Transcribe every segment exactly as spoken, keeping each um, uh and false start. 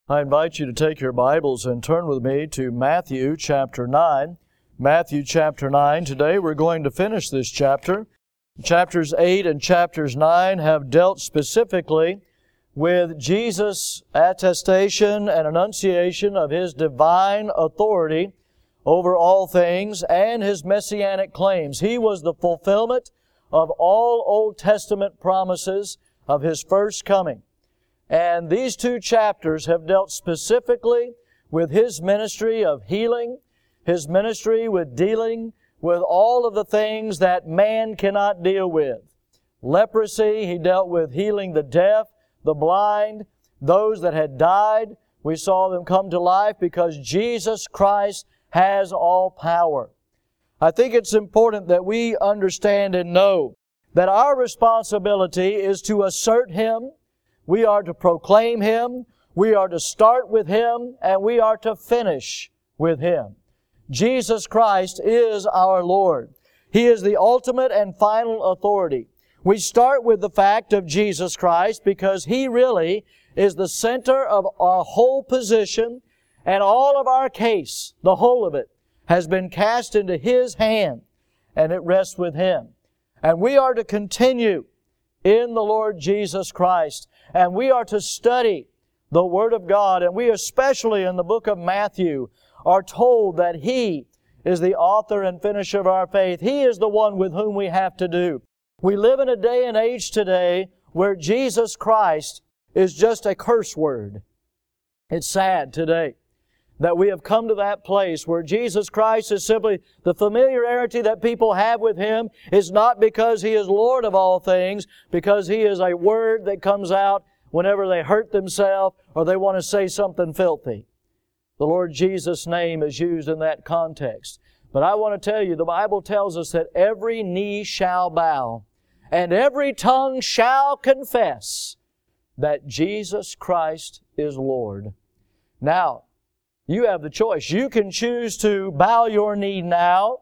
I invite you to take your Bibles and turn with me to Matthew chapter nine. Matthew chapter nine. Today we're going to finish this chapter. Chapters eight and chapters nine have dealt specifically with Jesus' attestation and enunciation of His divine authority over all things and His messianic claims. He was the fulfillment of all Old Testament promises of His first coming. And these two chapters have dealt specifically with His ministry of healing, His ministry with dealing with all of the things that man cannot deal with. Leprosy, He dealt with healing the deaf, the blind, those that had died. We saw them come to life because Jesus Christ has all power. I think it's important that we understand and know that our responsibility is to assert Him. We are to proclaim Him, we are to start with Him, and we are to finish with Him. Jesus Christ is our Lord. He is the ultimate and final authority. We start with the fact of Jesus Christ because He really is the center of our whole position, and all of our case, the whole of it, has been cast into His hand, and it rests with Him. And we are to continue in the Lord Jesus Christ. And we are to study the Word of God. And we especially in the book of Matthew are told that He is the author and finisher of our faith. He is the one with whom we have to do. We live in a day and age today where Jesus Christ is just a curse word. It's sad today that we have come to that place where Jesus Christ is simply the familiarity that people have with Him is not because He is Lord of all things, because He is a word that comes out whenever they hurt themselves or they want to say something filthy. The Lord Jesus' name is used in that context. But I want to tell you, the Bible tells us that every knee shall bow and every tongue shall confess that Jesus Christ is Lord. Now, you have the choice. You can choose to bow your knee now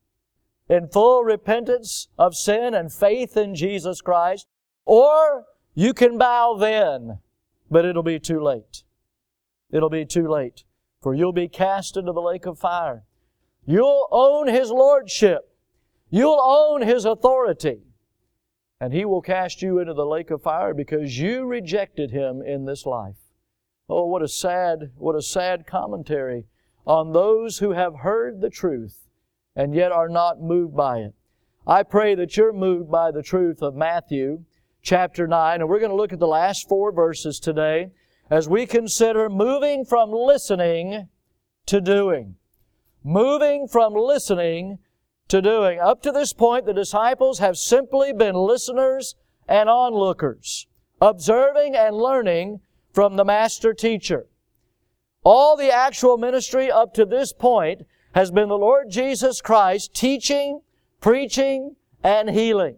in full repentance of sin and faith in Jesus Christ, or you can bow then, but it'll be too late. It'll be too late, for you'll be cast into the lake of fire. You'll own His lordship. You'll own His authority. And He will cast you into the lake of fire because you rejected Him in this life. Oh, what a sad, what a sad commentary on those who have heard the truth and yet are not moved by it. I pray that you're moved by the truth of Matthew chapter nine, and we're going to look at the last four verses today as we consider moving from listening to doing. Moving from listening to doing. Up to this point, the disciples have simply been listeners and onlookers, observing and learning from the Master Teacher. All the actual ministry up to this point has been the Lord Jesus Christ teaching, preaching, and healing.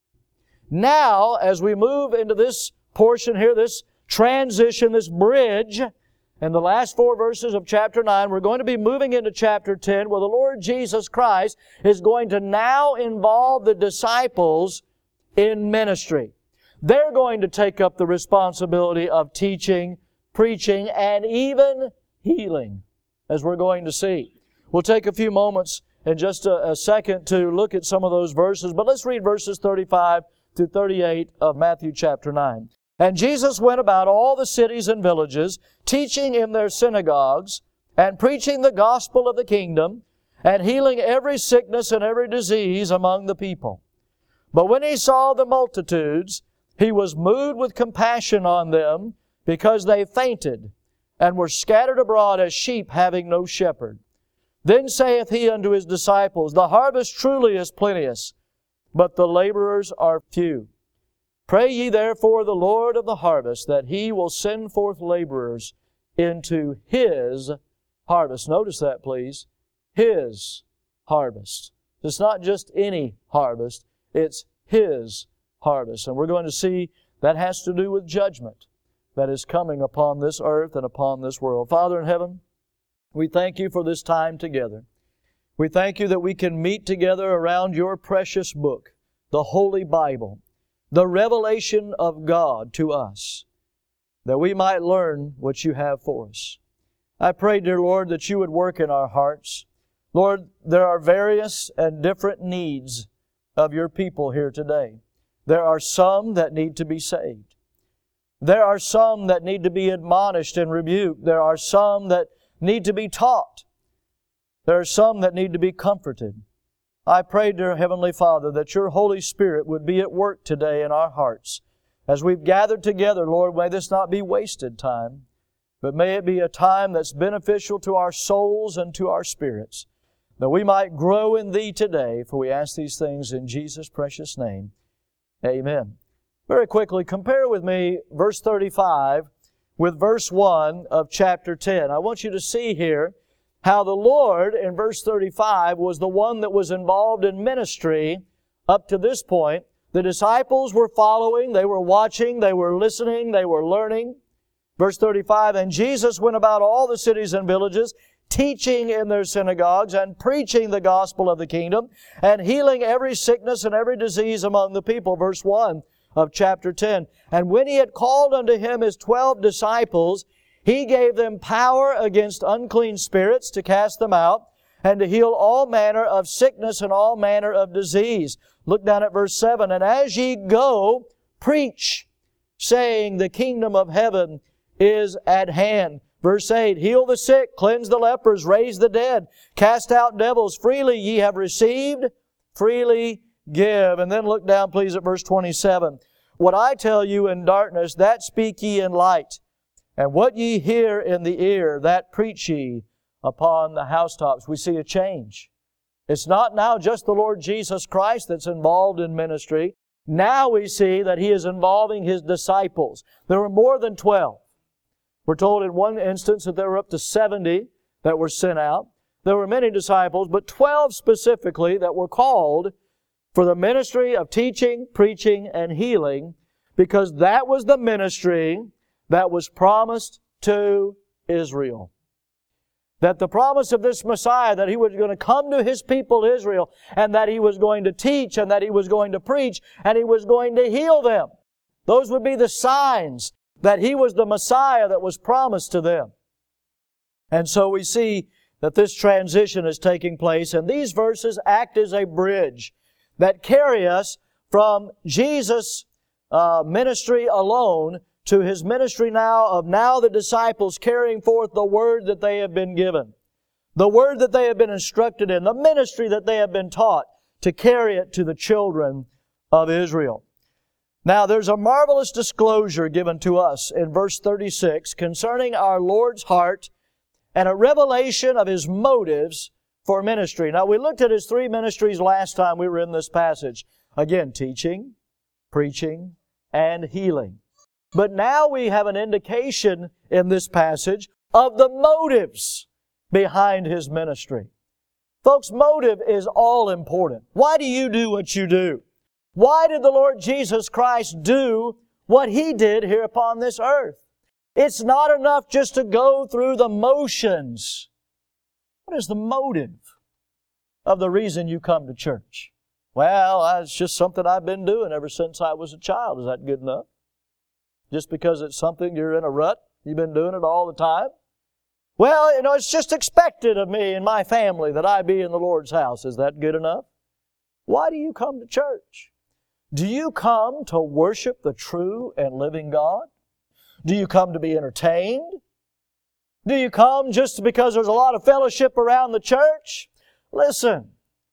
Now, as we move into this portion here, this transition, this bridge, in the last four verses of chapter nine, we're going to be moving into chapter ten, where the Lord Jesus Christ is going to now involve the disciples in ministry. They're going to take up the responsibility of teaching, preaching, and even healing, as we're going to see. We'll take a few moments in just a, a second to look at some of those verses, but let's read verses thirty-five to thirty-eight of Matthew chapter nine. And Jesus went about all the cities and villages, teaching in their synagogues, and preaching the gospel of the kingdom, and healing every sickness and every disease among the people. But when He saw the multitudes, He was moved with compassion on them, because they fainted, and were scattered abroad as sheep having no shepherd. Then saith He unto His disciples, The harvest truly is plenteous, but the laborers are few. Pray ye therefore the Lord of the harvest, that He will send forth laborers into His harvest. Notice that, please. His harvest. It's not just any harvest. It's His harvest. And we're going to see that has to do with judgment that is coming upon this earth and upon this world. Father in heaven, we thank You for this time together. We thank You that we can meet together around Your precious book, the Holy Bible, the revelation of God to us. that we might learn what You have for us. I pray, dear Lord, that You would work in our hearts. Lord, there are various and different needs of Your people here today. There are some that need to be saved. There are some that need to be admonished and rebuked. There are some that need to be taught. There are some that need to be comforted. I pray, dear Heavenly Father, that Your Holy Spirit would be at work today in our hearts. As we've gathered together, Lord, may this not be wasted time, but may it be a time that's beneficial to our souls and to our spirits, that we might grow in Thee today, for we ask these things in Jesus' precious name. Amen. Very quickly, compare with me verse thirty-five with verse one of chapter ten. I want you to see here how the Lord, in verse thirty-five, was the one that was involved in ministry up to this point. The disciples were following, they were watching, they were listening, they were learning. Verse thirty-five, and Jesus went about all the cities and villages, teaching in their synagogues and preaching the gospel of the kingdom and healing every sickness and every disease among the people. Verse one of chapter ten, and when He had called unto Him His twelve disciples, He gave them power against unclean spirits to cast them out and to heal all manner of sickness and all manner of disease. Look down at verse seven. And as ye go, preach, saying, the kingdom of heaven is at hand. Verse eight, heal the sick, cleanse the lepers, raise the dead, cast out devils. Freely ye have received, freely give. And then look down, please, at verse twenty-seven. What I tell you in darkness, that speak ye in light. And what ye hear in the ear, that preach ye upon the housetops. We see a change. It's not now just the Lord Jesus Christ that's involved in ministry. Now we see that He is involving His disciples. There were more than twelve. We're told in one instance that there were up to seventy that were sent out. There were many disciples, but twelve specifically that were called for the ministry of teaching, preaching, and healing, because that was the ministry that was promised to Israel. That the promise of this Messiah, that He was going to come to His people Israel, and that He was going to teach, and that He was going to preach, and He was going to heal them. Those would be the signs that He was the Messiah that was promised to them. And so we see that this transition is taking place, and these verses act as a bridge that carry us from Jesus' uh, ministry alone to His ministry now of now the disciples carrying forth the Word that they have been given, the Word that they have been instructed in, the ministry that they have been taught, to carry it to the children of Israel. Now there's a marvelous disclosure given to us in verse thirty-six concerning our Lord's heart and a revelation of His motives for ministry. Now we looked at His three ministries last time we were in this passage. Again, teaching, preaching, and healing. But now we have an indication in this passage of the motives behind His ministry. Folks, motive is all important. Why do you do what you do? Why did the Lord Jesus Christ do what He did here upon this earth? It's not enough just to go through the motions. What is the motive of the reason you come to church? Well, it's just something I've been doing ever since I was a child. Is that good enough? Just because it's something you're in a rut, you've been doing it all the time? Well, you know, it's just expected of me and my family that I be in the Lord's house. Is that good enough? Why do you come to church? Do you come to worship the true and living God? Do you come to be entertained? Do you come just because there's a lot of fellowship around the church? Listen,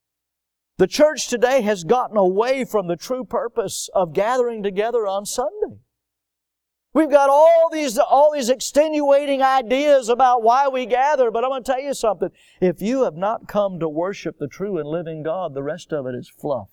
the church today has gotten away from the true purpose of gathering together on Sunday. We've got all these, all these extenuating ideas about why we gather, but I'm going to tell you something. If you have not come to worship the true and living God, the rest of it is fluff.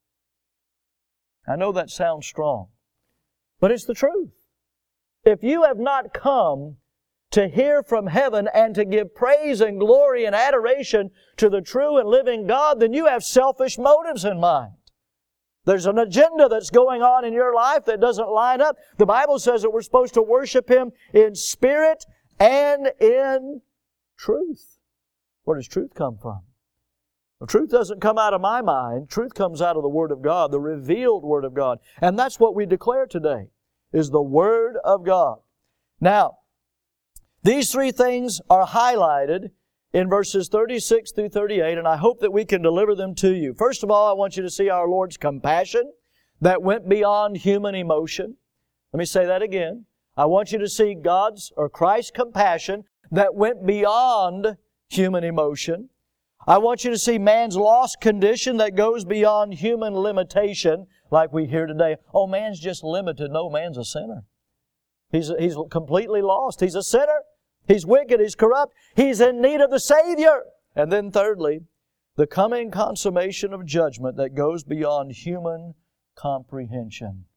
I know that sounds strong, but it's the truth. If you have not come to hear from heaven and to give praise and glory and adoration to the true and living God, then you have selfish motives in mind. There's an agenda that's going on in your life that doesn't line up. The Bible says that we're supposed to worship Him in spirit and in truth. Where does truth come from? Well, truth doesn't come out of my mind. Truth comes out of the Word of God, the revealed Word of God. And that's what we declare today, is the Word of God. Now, these three things are highlighted in verses thirty-six through thirty-eight, and I hope that we can deliver them to you. First of all, I want you to see our Lord's compassion that went beyond human emotion. Let me say that again. I want you to see God's or Christ's compassion that went beyond human emotion. I want you to see man's lost condition that goes beyond human limitation, like we hear today. Oh, man's just limited. No, man's a sinner. He's, he's completely lost. He's a sinner. He's wicked. He's corrupt. He's in need of the Savior. And then thirdly, the coming consummation of judgment that goes beyond human comprehension.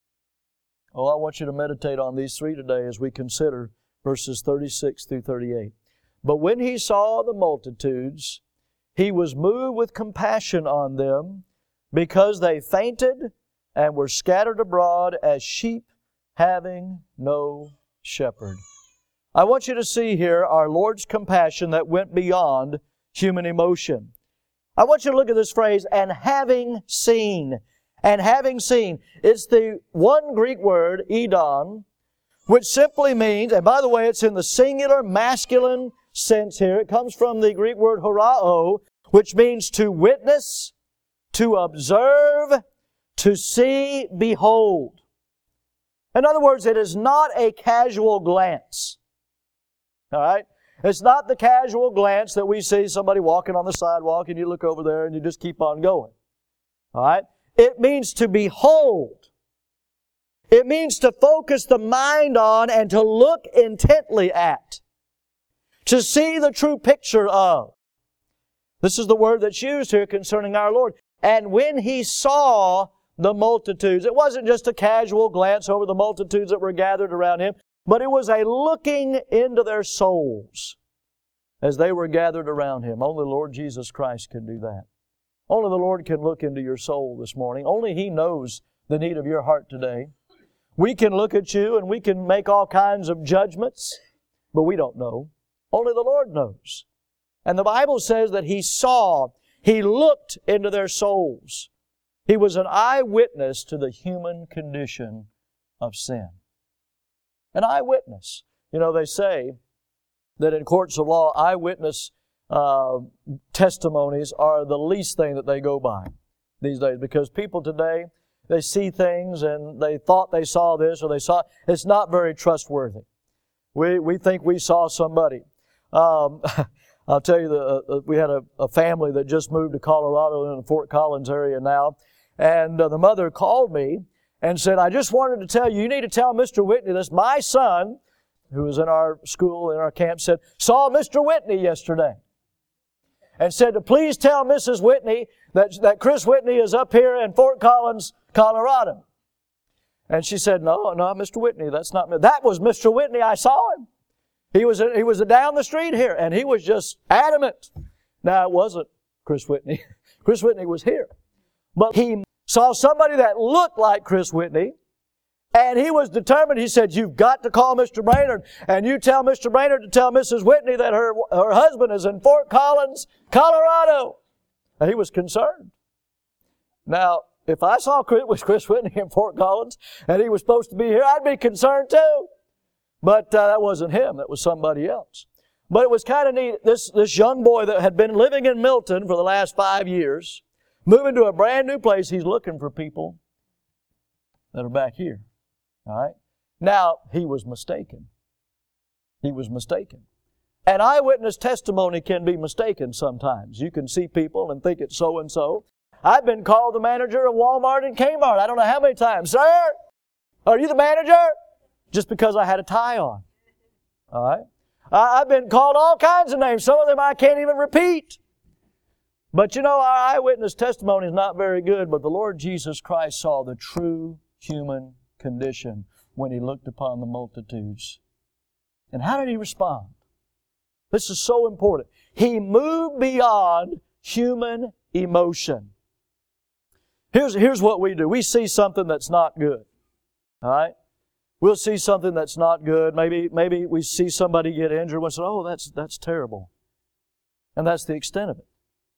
Oh, I want you to meditate on these three today as we consider verses thirty-six through thirty-eight. But when He saw the multitudes, He was moved with compassion on them, because they fainted and were scattered abroad as sheep having no shepherd. I want you to see here our Lord's compassion that went beyond human emotion. I want you to look at this phrase, and having seen. And having seen. It's the one Greek word, edon, which simply means, and by the way, it's in the singular masculine sense here. It comes from the Greek word horao, which means to witness, to observe, to see, behold. In other words, it is not a casual glance. All right? It's not the casual glance that we see somebody walking on the sidewalk and you look over there and you just keep on going. All right? It means to behold. It means to focus the mind on and to look intently at. To see the true picture of. This is the word that's used here concerning our Lord. And when He saw the multitudes, it wasn't just a casual glance over the multitudes that were gathered around Him, but it was a looking into their souls as they were gathered around Him. Only the Lord Jesus Christ can do that. Only the Lord can look into your soul this morning. Only He knows the need of your heart today. We can look at you and we can make all kinds of judgments, but we don't know. Only the Lord knows. And the Bible says that He saw, He looked into their souls. He was an eyewitness to the human condition of sin. An eyewitness. You know, they say that in courts of law, eyewitness uh, testimonies are the least thing that they go by these days, because people today, they see things and they thought they saw this or they saw, it's not very trustworthy. We we think we saw somebody. Um, I'll tell you, the, uh, we had a, a family that just moved to Colorado in the Fort Collins area now, and uh, the mother called me and said, I just wanted to tell you, you need to tell Mister Whitney this. My son, who was in our school, in our camp, said, saw Mister Whitney yesterday. And said to please tell Missus Whitney that, that Chris Whitney is up here in Fort Collins, Colorado. And she said, no, no, Mister Whitney, that's not me. That was Mister Whitney, I saw him. He was, he was down the street here, and he was just adamant. Now, it wasn't Chris Whitney. Chris Whitney was here. But he saw somebody that looked like Chris Whitney, and he was determined. He said, you've got to call Mister Brainerd, and you tell Mister Brainerd to tell Missus Whitney that her, her husband is in Fort Collins, Colorado. And he was concerned. Now, if I saw Chris, was Chris Whitney in Fort Collins, and he was supposed to be here, I'd be concerned too. But uh, that wasn't him. That was somebody else. But it was kind of neat. This, this young boy that had been living in Milton for the last five years, moving to a brand new place, he's looking for people that are back here. All right? Now, he was mistaken. He was mistaken. An eyewitness testimony can be mistaken sometimes. You can see people and think it's so-and-so. I've been called the manager of Walmart and Kmart. I don't know how many times. Sir, are you the manager? Just because I had a tie on. All right? I've been called all kinds of names. Some of them I can't even repeat. But you know, our eyewitness testimony is not very good, but the Lord Jesus Christ saw the true human condition when He looked upon the multitudes. And how did He respond? This is so important. He moved beyond human emotion. Here's, here's what we do. We see something that's not good. All right? We'll see something that's not good. Maybe, maybe we see somebody get injured. We say, oh, that's, that's terrible. And that's the extent of it.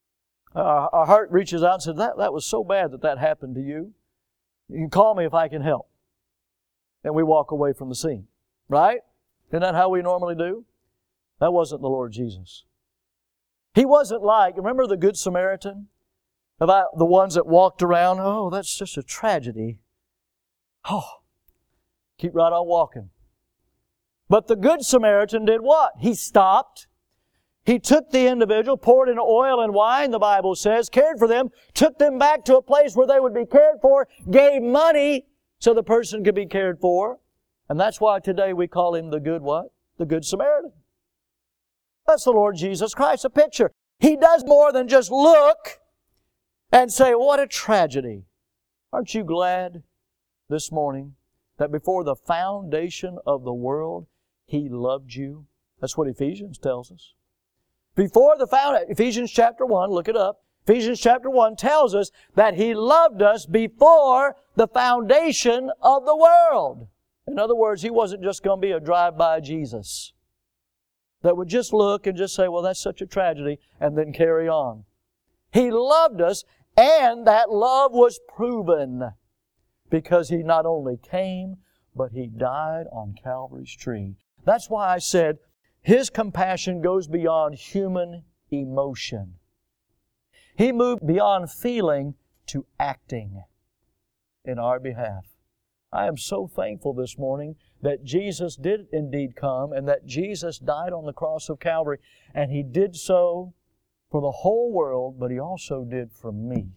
Our, our heart reaches out and says, that, that was so bad that that happened to you. You can call me if I can help. And we walk away from the scene. Right? Isn't that how we normally do? That wasn't the Lord Jesus. He wasn't like, remember the Good Samaritan? About the ones that walked around, oh, that's just a tragedy. Oh, keep right on walking. But the Good Samaritan did what? He stopped. He took the individual, poured in oil and wine, the Bible says, cared for them, took them back to a place where they would be cared for, gave money so the person could be cared for. And that's why today we call Him the good what? The Good Samaritan. That's the Lord Jesus Christ, a picture. He does more than just look and say, what a tragedy. Aren't you glad this morning that before the foundation of the world, He loved you? That's what Ephesians tells us. Before the foundation, Ephesians chapter one, look it up. Ephesians chapter one tells us that He loved us before the foundation of the world. In other words, He wasn't just going to be a drive-by Jesus that would just look and just say, well, that's such a tragedy, and then carry on. He loved us, and that love was proven because He not only came, but He died on Calvary's tree. That's why I said His compassion goes beyond human emotion. He moved beyond feeling to acting in our behalf. I am so thankful this morning that Jesus did indeed come and that Jesus died on the cross of Calvary, and He did so for the whole world, but He also did for me.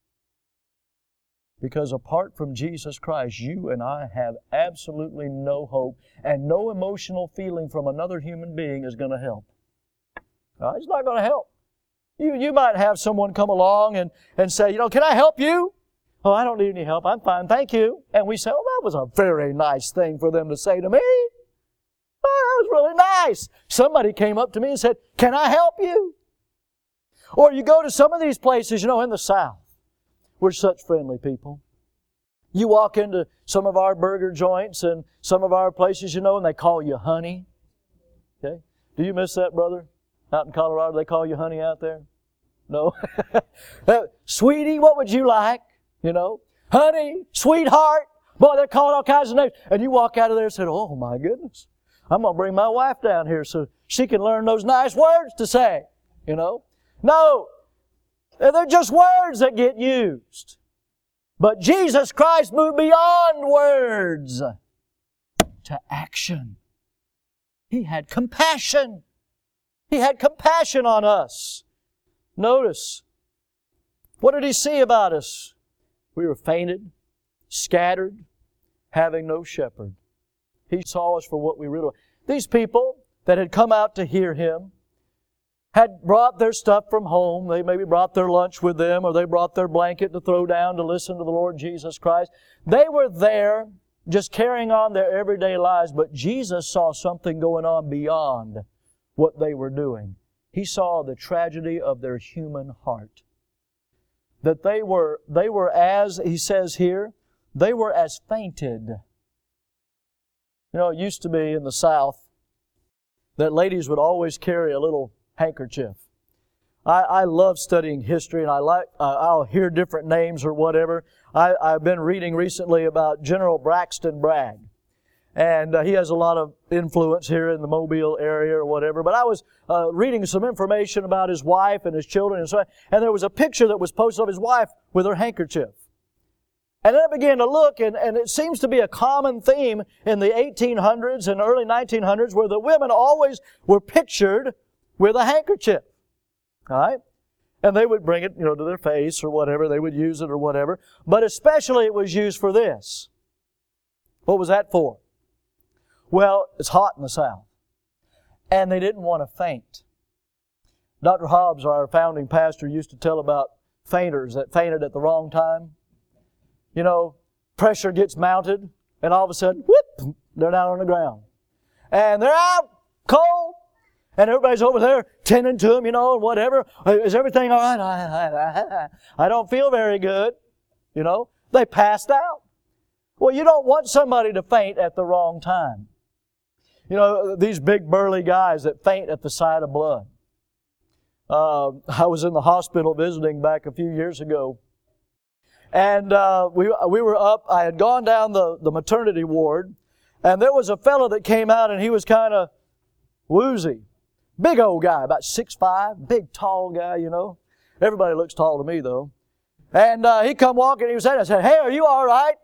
Because apart from Jesus Christ, you and I have absolutely no hope, and no emotional feeling from another human being is going to help. Uh, it's not going to help. You, you might have someone come along and, and say, you know, can I help you? Oh, I don't need any help. I'm fine. Thank you. And we say, oh, that was a very nice thing for them to say to me. Oh, that was really nice. Somebody came up to me and said, can I help you? Or you go to some of these places, you know, in the South. We're such friendly people. You walk into some of our burger joints and some of our places, you know, and they call you honey. Okay? Do you miss that, brother? Out in Colorado, they call you honey out there? No? Sweetie, what would you like? You know? Honey, sweetheart. Boy, they're calling all kinds of names. And you walk out of there and say, oh my goodness. I'm going to bring my wife down here so she can learn those nice words to say. You know? No. They're just words that get used. But Jesus Christ moved beyond words to action. He had compassion. He had compassion on us. Notice, what did He see about us? We were fainted, scattered, having no shepherd. He saw us for what we really were. These people that had come out to hear Him had brought their stuff from home. They maybe brought their lunch with them, or they brought their blanket to throw down to listen to the Lord Jesus Christ. They were there just carrying on their everyday lives, but Jesus saw something going on beyond what they were doing. He saw the tragedy of their human heart. That they were, they were as, He says here, they were as fainted. You know, it used to be in the South that ladies would always carry a little handkerchief. I, I love studying history, and I like uh, I'll hear different names or whatever. I, I've been reading recently about General Braxton Bragg, and uh, he has a lot of influence here in the Mobile area or whatever. But I was uh, reading some information about his wife and his children, and so and there was a picture that was posted of his wife with her handkerchief. And then I began to look, and, and it seems to be a common theme in the eighteen hundreds and early nineteen hundreds, where the women always were pictured with a handkerchief. All right? And they would bring it, you know, to their face or whatever. They would use it or whatever. But especially it was used for this. What was that for? Well, it's hot in the South. And they didn't want to faint. Doctor Hobbs, our founding pastor, used to tell about fainters that fainted at the wrong time. You know, pressure gets mounted, and all of a sudden, whoop, they're down on the ground. And they're out, cold, and everybody's over there tending to them, you know, and whatever. Is everything all right? I, I, I, I don't feel very good. You know, they passed out. Well, you don't want somebody to faint at the wrong time. You know, these big burly guys that faint at the sight of blood. Uh, I was in the hospital visiting back a few years ago. And uh, we we were up, I had gone down the, the maternity ward, And there was a fellow that came out and he was kind of woozy. Big old guy, about six five, big tall guy, you know. Everybody looks tall to me though. And uh, he come walking, he was saying, I said, hey, are you all right?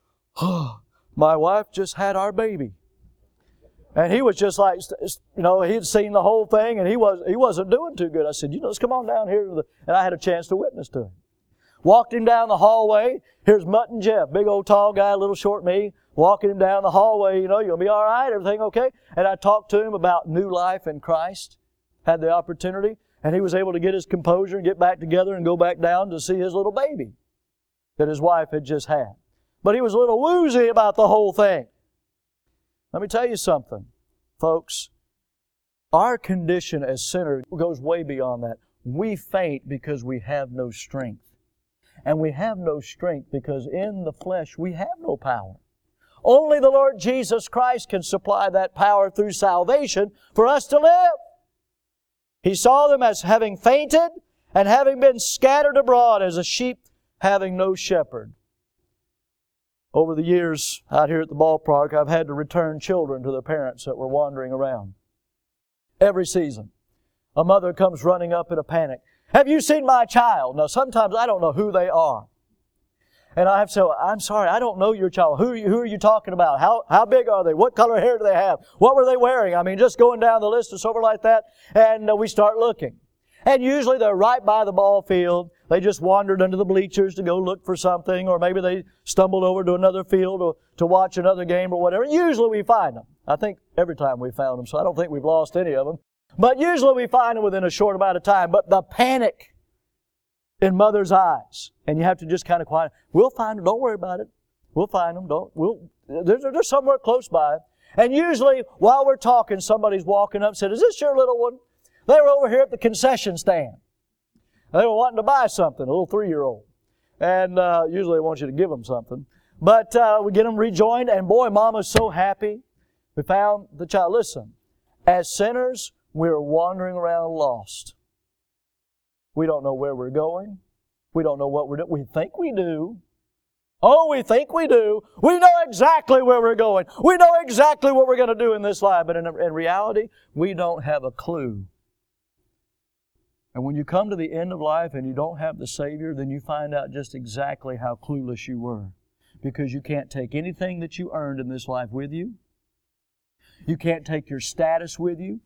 My wife just had our baby. And he was just like, you know, he'd seen the whole thing and he, was, he wasn't doing too good. I said, you know, let's come on down here. To the, and I had a chance to witness to him. Walked him down the hallway. Here's Mutt and Jeff, big old tall guy, little short me, walking him down the hallway. You know, you'll be all right, everything okay? And I talked to him about new life in Christ. Had the opportunity. And he was able to get his composure and get back together and go back down to see his little baby that his wife had just had. But he was a little woozy about the whole thing. Let me tell you something, folks. Our condition as sinners goes way beyond that. We faint because we have no strength. And we have no strength because in the flesh we have no power. Only the Lord Jesus Christ can supply that power through salvation for us to live. He saw them as having fainted and having been scattered abroad as a sheep having no shepherd. Over the years out here at the ballpark, I've had to return children to their parents that were wandering around. Every season, a mother comes running up in a panic. Have you seen my child? Now, sometimes I don't know who they are. And I have to say, I'm sorry, I don't know your child. Who are you, who are you talking about? How, how big are they? What color hair do they have? What were they wearing? I mean, just going down the list and so forth like that. And uh, we start looking. And usually they're right by the ball field. They just wandered into the bleachers to go look for something, or maybe they stumbled over to another field or to watch another game or whatever. Usually we find them. I think every time we found them, so I don't think we've lost any of them. But usually we find them within a short amount of time. But the panic in mother's eyes, and you have to just kind of quiet. We'll find them. Don't worry about it. We'll find them. Don't. We'll. They're, they're somewhere close by. And usually, while we're talking, somebody's walking up and said, "Is this your little one?" They were over here at the concession stand. They were wanting to buy something, a little three-year-old. And uh, usually they want you to give them something. But uh, we get them rejoined, and boy, Mama's so happy. We found the child. Listen, as sinners, we're wandering around lost. We don't know where we're going. We don't know what we're doing. We think we do. Oh, we think we do. We know exactly where we're going. We know exactly what we're going to do in this life. But in, in reality, we don't have a clue. And when you come to the end of life and you don't have the Savior, then you find out just exactly how clueless you were. Because you can't take anything that you earned in this life with you. You can't take your status with you.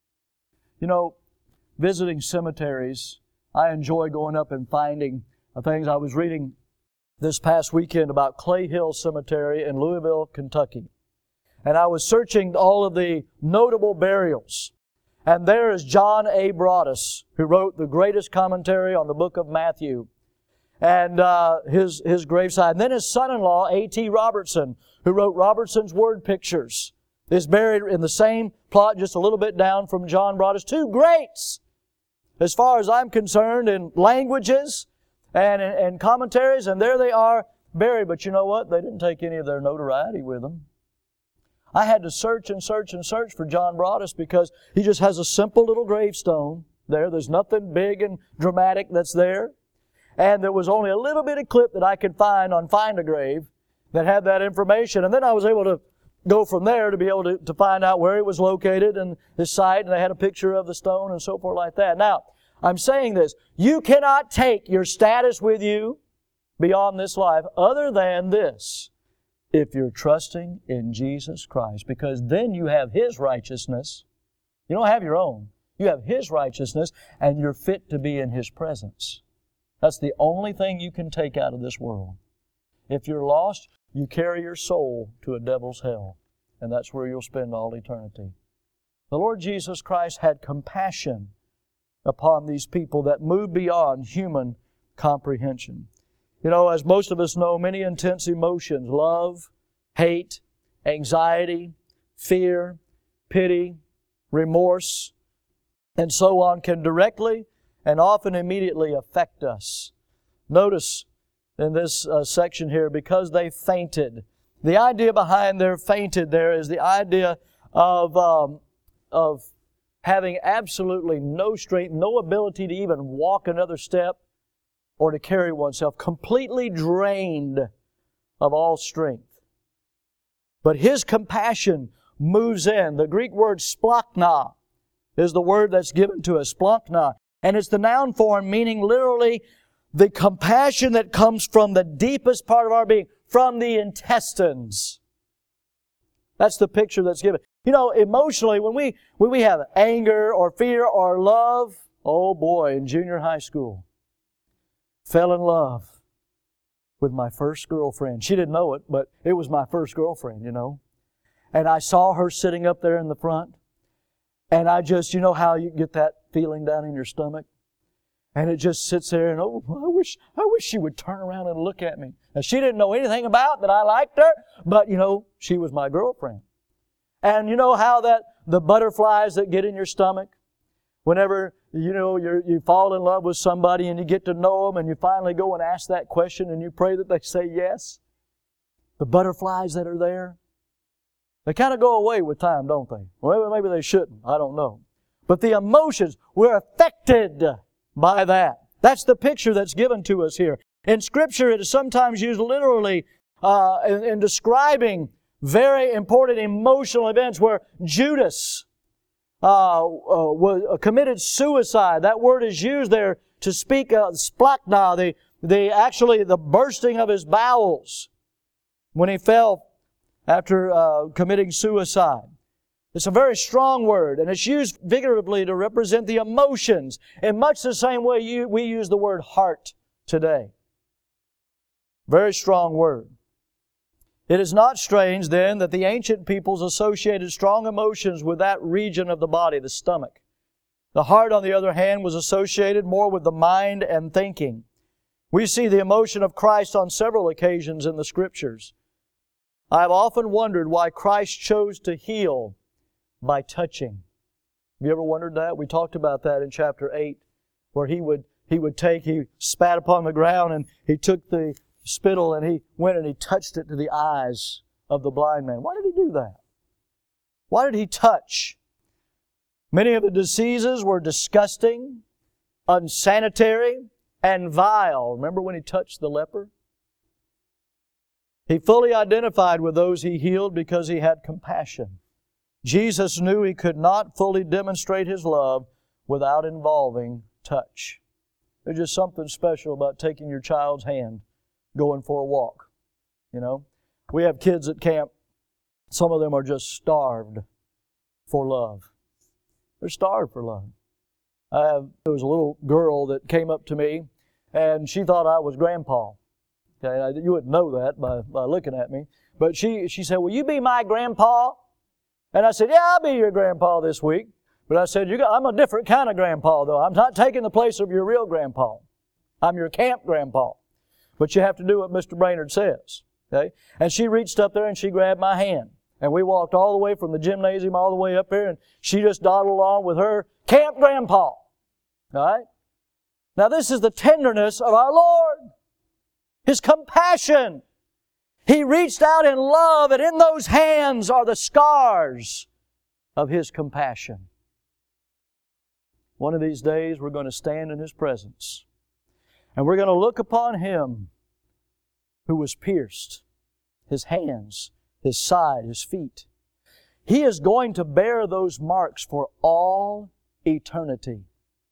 You know, visiting cemeteries, I enjoy going up and finding things. I was reading this past weekend about Clay Hill Cemetery in Louisville, Kentucky. And I was searching all of the notable burials. And there is John A. Broadus, who wrote the greatest commentary on the book of Matthew, and uh, his, his graveside. And then his son-in-law, A T Robertson, who wrote Robertson's Word Pictures, is buried in the same plot just a little bit down from John Broadus. Two greats, as far as I'm concerned, in languages and in commentaries, and there they are buried. But you know what? They didn't take any of their notoriety with them. I had to search and search and search for John Broadus because he just has a simple little gravestone there. There's nothing big and dramatic that's there. And there was only a little bitty clip that I could find on Find a Grave that had that information. And then I was able to go from there to be able to, to find out where it was located and the site, and they had a picture of the stone and so forth like that. Now, I'm saying this. You cannot take your status with you beyond this life other than this. If you're trusting in Jesus Christ, because then you have His righteousness. You don't have your own. You have His righteousness, and you're fit to be in His presence. That's the only thing you can take out of this world. If you're lost, you carry your soul to a devil's hell, and that's where you'll spend all eternity. The Lord Jesus Christ had compassion upon these people that moved beyond human comprehension. You know, as most of us know, many intense emotions, love, hate, anxiety, fear, pity, remorse, and so on, can directly and often immediately affect us. Notice in this uh, section here, because they fainted. The idea behind their fainted there is the idea of, um, of having absolutely no strength, no ability to even walk another step, or to carry oneself, completely drained of all strength. But His compassion moves in. The Greek word splachna is the word that's given to us, splachna. And it's the noun form meaning literally the compassion that comes from the deepest part of our being, from the intestines. That's the picture that's given. You know, emotionally, when we when we have anger or fear or love, oh boy, in junior high school, fell in love with my first girlfriend. She didn't know it, but it was my first girlfriend, you know. And I saw her sitting up there in the front. And I just, you know how you get that feeling down in your stomach? And it just sits there and, oh, I wish, I wish she would turn around and look at me. Now, she didn't know anything about that I liked her, but, you know, she was my girlfriend. And you know how that, the butterflies that get in your stomach, whenever, you know, you you fall in love with somebody and you get to know them and you finally go and ask that question and you pray that they say yes? The butterflies that are there, they kind of go away with time, don't they? Well, maybe they shouldn't. I don't know. But the emotions, we're affected by that. That's the picture that's given to us here. In Scripture, it is sometimes used literally uh, in, in describing very important emotional events where Judas uh, uh, was, uh, committed suicide. That word is used there to speak of splachna, the, the, actually the bursting of his bowels when he fell after uh, committing suicide. It's a very strong word, and it's used figuratively to represent the emotions in much the same way you, we use the word heart today. Very strong word. It is not strange, then, that the ancient peoples associated strong emotions with that region of the body, the stomach. The heart, on the other hand, was associated more with the mind and thinking. We see the emotion of Christ on several occasions in the Scriptures. I have often wondered why Christ chose to heal by touching. Have you ever wondered that? We talked about that in chapter eight, where He would He would take, He spat upon the ground and He took the spittle and He went and He touched it to the eyes of the blind man. Why did He do that? Why did He touch? Many of the diseases were disgusting, unsanitary, and vile. Remember when He touched the leper? He fully identified with those He healed because He had compassion. Jesus knew He could not fully demonstrate His love without involving touch. There's just something special about taking your child's hand, going for a walk. You know, we have kids at camp. Some of them are just starved for love. They're starved for love. I have, there was a little girl that came up to me, and she thought I was Grandpa. Okay, you wouldn't know that by, by looking at me. But she, she said, will you be my grandpa? And I said, yeah, I'll be your grandpa this week. But I said, you got, I'm a different kind of grandpa, though. I'm not taking the place of your real grandpa. I'm your camp grandpa. But you have to do what Mister Brainerd says. Okay? And she reached up there and she grabbed my hand. And we walked all the way from the gymnasium all the way up here, and she just dawdled along with her camp grandpa. All right? Now this is the tenderness of our Lord. His compassion. He reached out in love, and in those hands are the scars of His compassion. One of these days we're going to stand in His presence, and we're going to look upon Him who was pierced, His hands, His side, His feet. He is going to bear those marks for all eternity.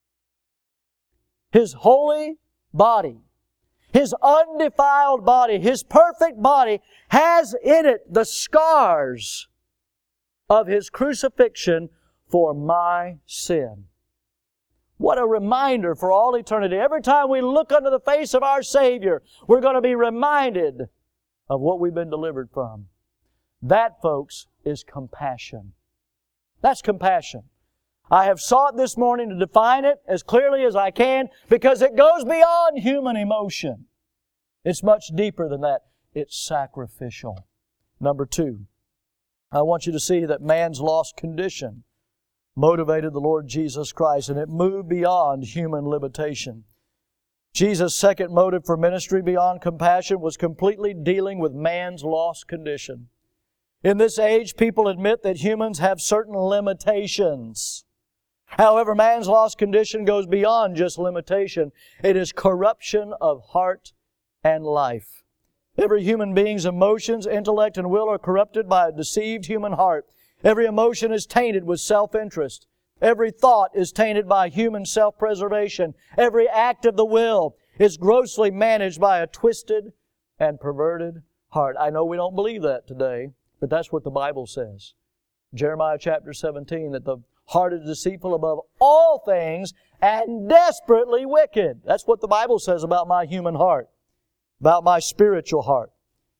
His holy body, His undefiled body, His perfect body has in it the scars of His crucifixion for my sin. What a reminder for all eternity. Every time we look unto the face of our Savior, we're going to be reminded of what we've been delivered from. That, folks, is compassion. That's compassion. I have sought this morning to define it as clearly as I can because it goes beyond human emotion. It's much deeper than that. It's sacrificial. Number two, I want you to see that man's lost condition motivated the Lord Jesus Christ, and it moved beyond human limitation. Jesus' second motive for ministry beyond compassion was completely dealing with man's lost condition. In this age, people admit that humans have certain limitations. However, man's lost condition goes beyond just limitation. It is corruption of heart and life. Every human being's emotions, intellect, and will are corrupted by a deceived human heart. Every emotion is tainted with self-interest. Every thought is tainted by human self-preservation. Every act of the will is grossly managed by a twisted and perverted heart. I know we don't believe that today, but that's what the Bible says. Jeremiah chapter seventeen, that the heart is deceitful above all things and desperately wicked. That's what the Bible says about my human heart, about my spiritual heart.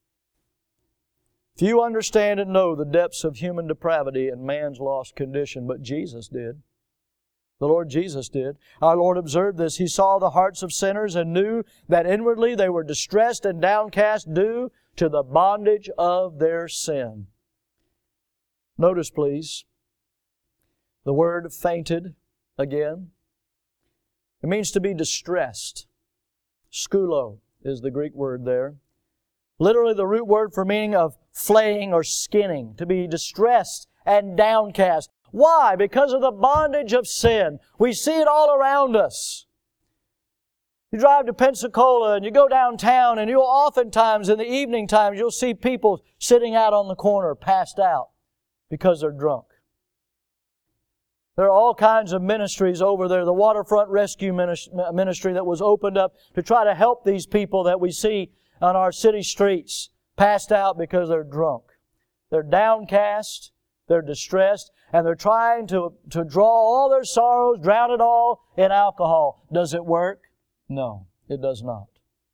Few understand and know the depths of human depravity and man's lost condition, but Jesus did. The Lord Jesus did. Our Lord observed this. He saw the hearts of sinners and knew that inwardly they were distressed and downcast due to the bondage of their sin. Notice, please, the word fainted again. It means to be distressed. Skulo is the Greek word there. Literally the root word for meaning of flaying or skinning, to be distressed and downcast. Why? Because of the bondage of sin. We see it all around us. You drive to Pensacola and you go downtown, and you'll oftentimes in the evening times you'll see people sitting out on the corner passed out because they're drunk. There are all kinds of ministries over there. The Waterfront Rescue Ministry that was opened up to try to help these people that we see on our city streets passed out because they're drunk. They're downcast, they're distressed, and they're trying to, to draw all their sorrows, drown it all in alcohol. Does it work? No, it does not.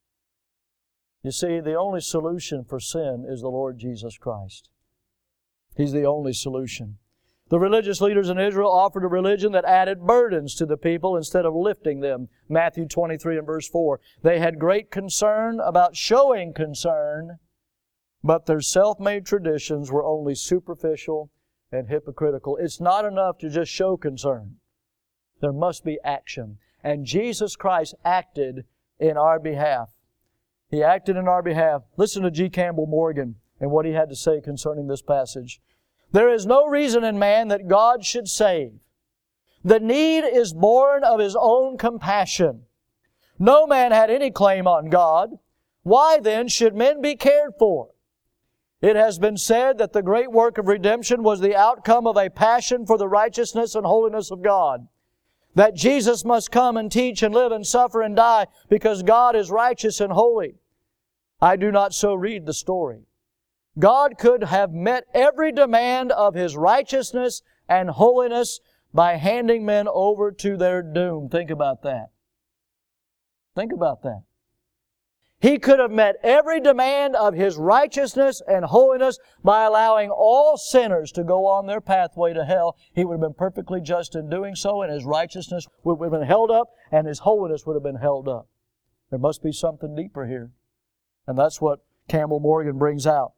You see, the only solution for sin is the Lord Jesus Christ. He's the only solution. The religious leaders in Israel offered a religion that added burdens to the people instead of lifting them. Matthew twenty-three and verse four. They had great concern about showing concern, but their self-made traditions were only superficial and hypocritical. It's not enough to just show concern. There must be action. And Jesus Christ acted in our behalf. He acted in our behalf. Listen to G. Campbell Morgan and what he had to say concerning this passage. There is no reason in man that God should save. The need is born of his own compassion. No man had any claim on God. Why then should men be cared for? It has been said that the great work of redemption was the outcome of a passion for the righteousness and holiness of God. That Jesus must come and teach and live and suffer and die because God is righteous and holy. I do not so read the story. God could have met every demand of His righteousness and holiness by handing men over to their doom. Think about that. Think about that. He could have met every demand of His righteousness and holiness by allowing all sinners to go on their pathway to hell. He would have been perfectly just in doing so, and His righteousness would have been held up, and His holiness would have been held up. There must be something deeper here. And that's what Campbell Morgan brings out.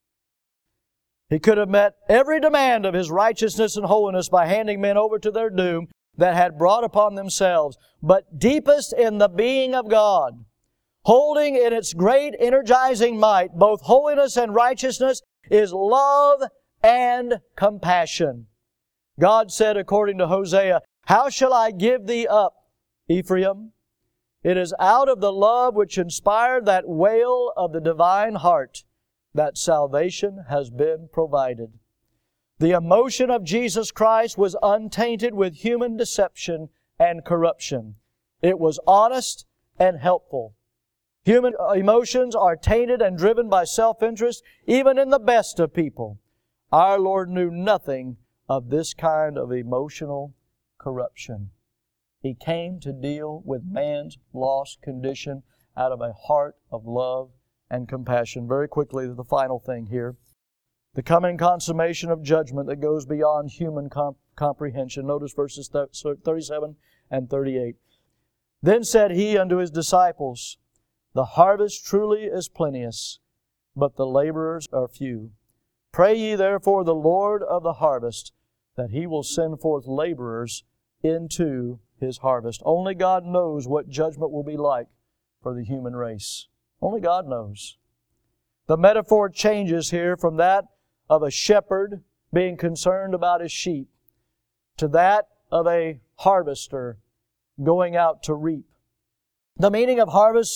He could have met every demand of His righteousness and holiness by handing men over to their doom that had brought upon themselves. But deepest in the being of God, holding in its great energizing might both holiness and righteousness, is love and compassion. God said according to Hosea, "How shall I give thee up, Ephraim? It is out of the love which inspired that wail of the divine heart that salvation has been provided." The emotion of Jesus Christ was untainted with human deception and corruption. It was honest and helpful. Human emotions are tainted and driven by self-interest, even in the best of people. Our Lord knew nothing of this kind of emotional corruption. He came to deal with man's lost condition out of a heart of love and compassion. Very quickly, the final thing here. The coming consummation of judgment that goes beyond human comp- comprehension. Notice verses thirty-seven and thirty-eight. Then said He unto His disciples, The harvest truly is plenteous, but the laborers are few. Pray ye therefore the Lord of the harvest, that He will send forth laborers into His harvest. Only God knows what judgment will be like for the human race. Only God knows. The metaphor changes here from that of a shepherd being concerned about his sheep to that of a harvester going out to reap. The meaning of harvest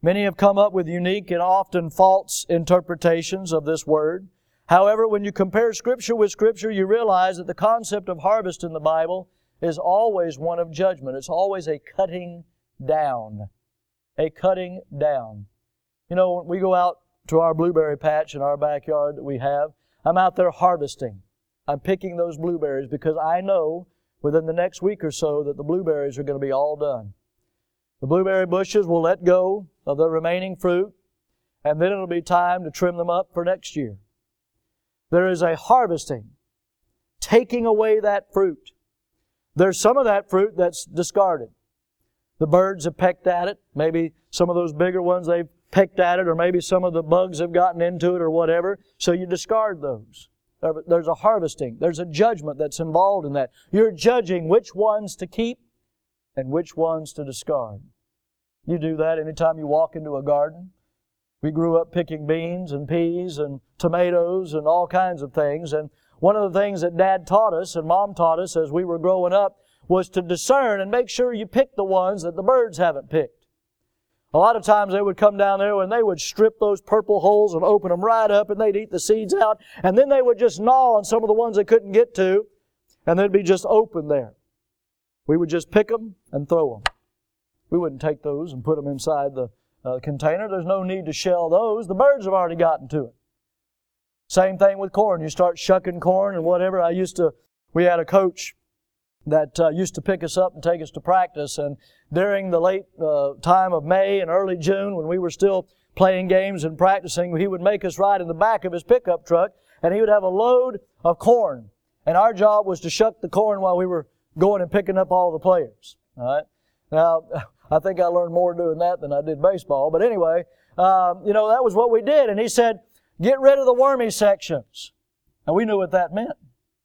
Many have come up with unique and often false interpretations of this word. However, when you compare Scripture with Scripture, you realize that the concept of harvest in the Bible is always one of judgment. It's always a cutting down. A cutting down. You know, when we go out to our blueberry patch in our backyard that we have, I'm out there harvesting. I'm picking those blueberries because I know within the next week or so that the blueberries are going to be all done. The blueberry bushes will let go of the remaining fruit, and then it'll be time to trim them up for next year. There is a harvesting, taking away that fruit. There's some of that fruit that's discarded. The birds have pecked at it. Maybe some of those bigger ones, they've pecked at it, or maybe some of the bugs have gotten into it or whatever, so you discard those. There's a harvesting. There's a judgment that's involved in that. You're judging which ones to keep and which ones to discard. You do that anytime you walk into a garden. We grew up picking beans and peas and tomatoes and all kinds of things. And one of the things that Dad taught us and Mom taught us as we were growing up was to discern and make sure you pick the ones that the birds haven't picked. A lot of times they would come down there and they would strip those purple holes and open them right up, and they'd eat the seeds out, and then they would just gnaw on some of the ones they couldn't get to, and they'd be just open there. We would just pick them and throw them. We wouldn't take those and put them inside the uh, container. There's no need to shell those. The birds have already gotten to it. Same thing with corn. You start shucking corn and whatever. I used to, we had a coach that uh, used to pick us up and take us to practice, and during the late uh, time of May and early June when we were still playing games and practicing, he would make us ride in the back of his pickup truck, and he would have a load of corn, and our job was to shuck the corn while we were going and picking up all the players. All right. Now, I think I learned more doing that than I did baseball, but anyway, um, you know, that was what we did, and he said, get rid of the wormy sections. And we knew what that meant.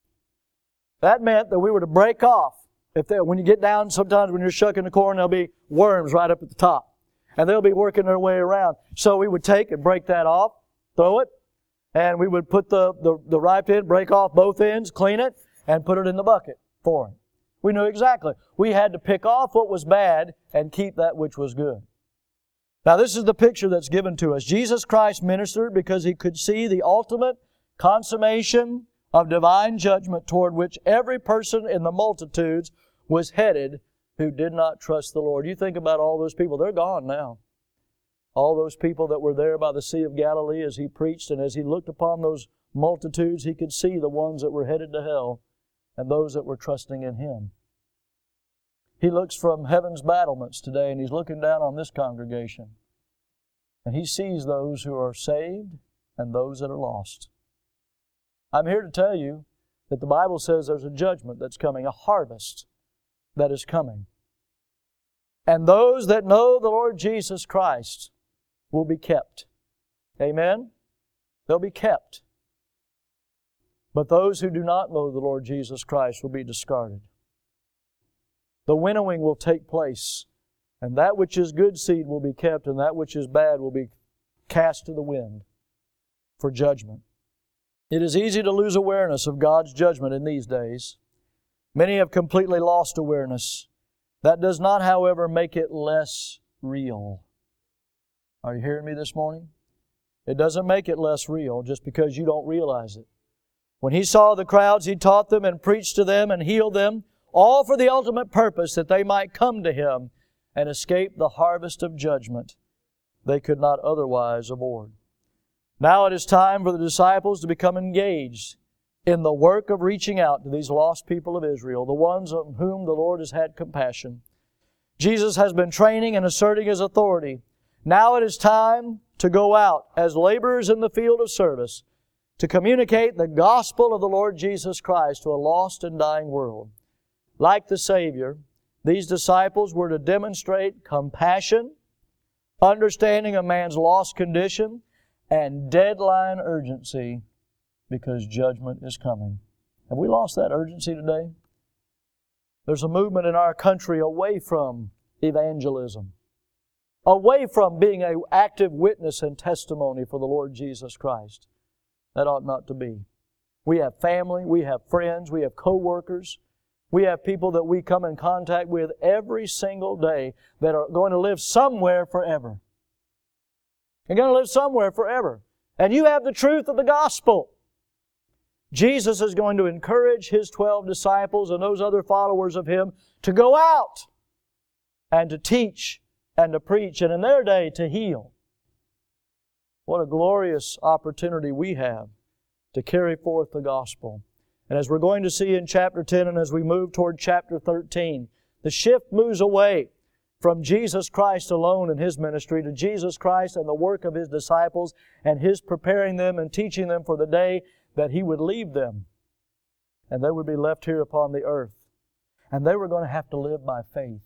That meant that we were to break off. If they, when you get down, sometimes when you're shucking the corn, there'll be worms right up at the top. And they'll be working their way around. So we would take and break that off, throw it, and we would put the, the, the ripe end, break off both ends, clean it, and put it in the bucket for him. We knew exactly. We had to pick off what was bad and keep that which was good. Now this is the picture that's given to us. Jesus Christ ministered because He could see the ultimate consummation of divine judgment toward which every person in the multitudes was headed who did not trust the Lord. You think about all those people. They're gone now. All those people that were there by the Sea of Galilee as He preached, and as He looked upon those multitudes, He could see the ones that were headed to hell and those that were trusting in Him. He looks from heaven's battlements today, and He's looking down on this congregation. And He sees those who are saved and those that are lost. I'm here to tell you that the Bible says there's a judgment that's coming, a harvest that is coming. And those that know the Lord Jesus Christ will be kept. Amen? They'll be kept. But those who do not know the Lord Jesus Christ will be discarded. The winnowing will take place, and that which is good seed will be kept, and that which is bad will be cast to the wind for judgment. It is easy to lose awareness of God's judgment in these days. Many have completely lost awareness. That does not, however, make it less real. Are you hearing me this morning? It doesn't make it less real just because you don't realize it. When He saw the crowds, He taught them and preached to them and healed them, all for the ultimate purpose that they might come to Him and escape the harvest of judgment they could not otherwise avoid. Now it is time for the disciples to become engaged in the work of reaching out to these lost people of Israel, the ones on whom the Lord has had compassion. Jesus has been training and asserting His authority. Now it is time to go out as laborers in the field of service to communicate the gospel of the Lord Jesus Christ to a lost and dying world. Like the Savior, these disciples were to demonstrate compassion, understanding of man's lost condition, and deadline urgency because judgment is coming. Have we lost that urgency today? There's a movement in our country away from evangelism, away from being an active witness and testimony for the Lord Jesus Christ. That ought not to be. We have family, we have friends, we have co-workers, we have people that we come in contact with every single day that are going to live somewhere forever. You're going to live somewhere forever. And you have the truth of the gospel. Jesus is going to encourage His twelve disciples and those other followers of Him to go out and to teach and to preach, and in their day to heal. What a glorious opportunity we have to carry forth the gospel. And as we're going to see in chapter ten and as we move toward chapter thirteen, the shift moves away from Jesus Christ alone and His ministry to Jesus Christ and the work of His disciples and His preparing them and teaching them for the day that He would leave them and they would be left here upon the earth. And they were going to have to live by faith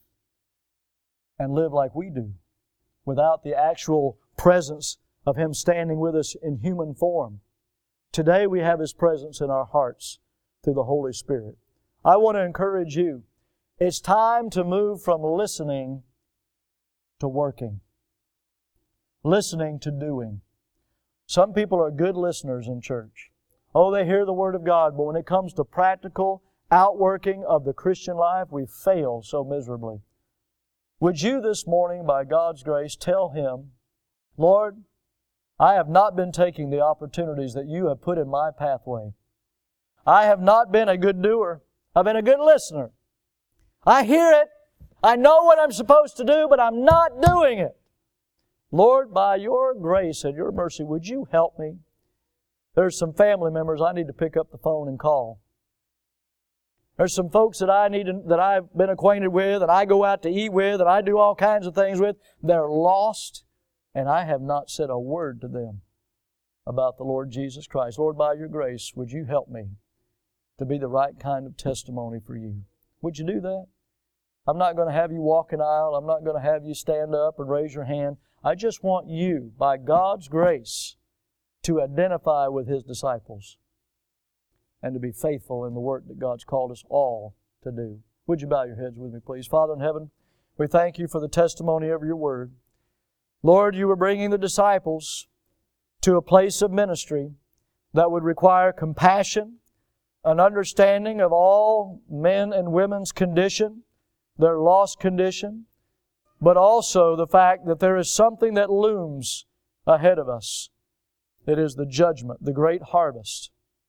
and live like we do without the actual presence of Him standing with us in human form. Today we have His presence in our hearts through the Holy Spirit. I want to encourage you. It's time to move from listening to working. Listening to doing. Some people are good listeners in church. Oh, they hear the Word of God, but when it comes to practical outworking of the Christian life, we fail so miserably. Would you this morning, by God's grace, tell Him, Lord, I have not been taking the opportunities that You have put in my pathway. I have not been a good doer. I've been a good listener. I hear it. I know what I'm supposed to do, but I'm not doing it. Lord, by Your grace and Your mercy, would You help me? There's some family members I need to pick up the phone and call. There's some folks that I need to, that I've been acquainted with, that I go out to eat with, that I do all kinds of things with. They're lost, and I have not said a word to them about the Lord Jesus Christ. Lord, by Your grace, would You help me to be the right kind of testimony for You? Would You do that? I'm not going to have you walk an aisle. I'm not going to have you stand up and raise your hand. I just want you, by God's grace, to identify with His disciples and to be faithful in the work that God's called us all to do. Would you bow your heads with me, please? Father in heaven, we thank You for the testimony of Your Word. Lord, You were bringing the disciples to a place of ministry that would require compassion, an understanding of all men and women's condition, their lost condition, but also the fact that there is something that looms ahead of us. It is the judgment, the great harvest.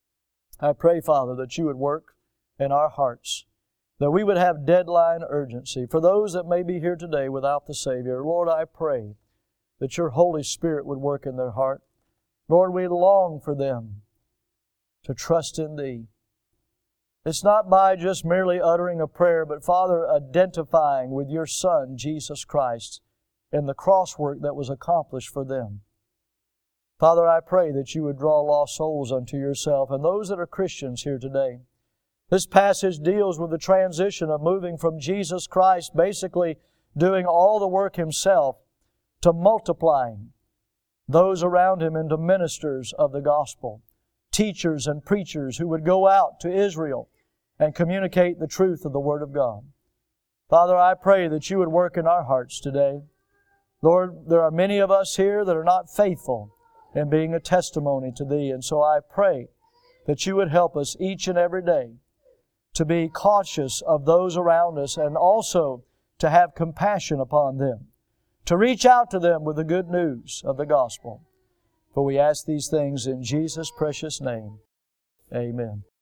I pray, Father, that You would work in our hearts, that we would have deadline urgency. For those that may be here today without the Savior, Lord, I pray that Your Holy Spirit would work in their heart. Lord, we long for them to trust in Thee. It's not by just merely uttering a prayer, but, Father, identifying with Your Son, Jesus Christ, in the cross work that was accomplished for them. Father, I pray that You would draw lost souls unto Yourself, and those that are Christians here today. This passage deals with the transition of moving from Jesus Christ basically doing all the work Himself to multiplying those around Him into ministers of the gospel, teachers and preachers who would go out to Israel and communicate the truth of the Word of God. Father, I pray that You would work in our hearts today. Lord, there are many of us here that are not faithful in being a testimony to Thee, and so I pray that You would help us each and every day to be cautious of those around us and also to have compassion upon them, to reach out to them with the good news of the gospel. For we ask these things in Jesus' precious name. Amen.